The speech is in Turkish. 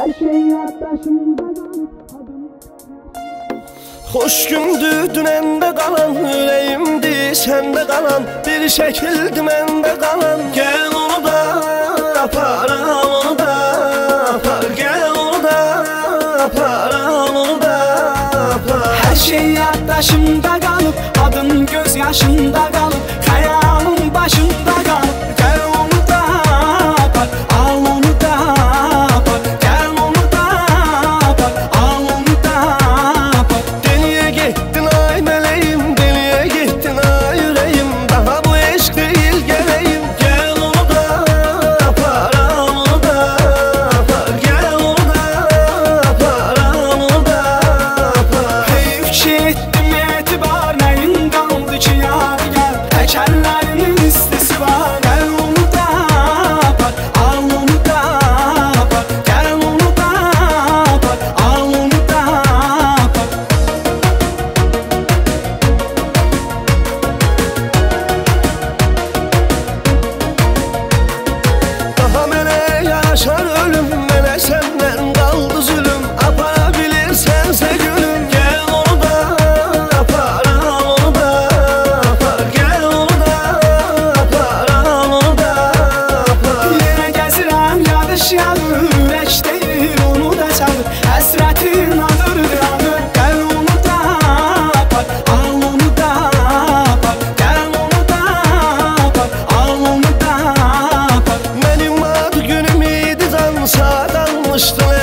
Her şey yaklaşımda Hoş gündü dünende kalan, yüreğimdi sende kalan, bir şekildi mende kalan. Gel onu da apar, onu da apar, gel onu da apar, onu da apar. Her şey yaklaşımda kalıp, adın gözyaşında kalıp, hayalım başında kalıp. Gel onu da apar, al onu da apar, gel onu da apar, al onu da apar. Deliye gittin ay meleğim, deliye gittin ay yüreğim, daha bu eşk değil geleyim. Gel onu da apar, onu da apar, gel onu da apar, onu da apar. Heyif ki ettim etibar, neyin kaldı ki yar gel. Tekerlerin listesi var, gel onu da apar, al onu da apar, gel onu da apar, al onu da apar. Daha mene yaşar ölüm, mene senden kaldı zulüm. Aparabilirsense gülüm, gel onu da apar, onu da apar, gel onu da apar, onu da apar. Yine gezirəm yağış yağır, ürək deyir onu da çağır. Həsrətin adırdır anır, gəl onu da apar, al onu da apar, gəl onu da apar, al onu da apar. Benim ad günüm idi, can sağdanmıştı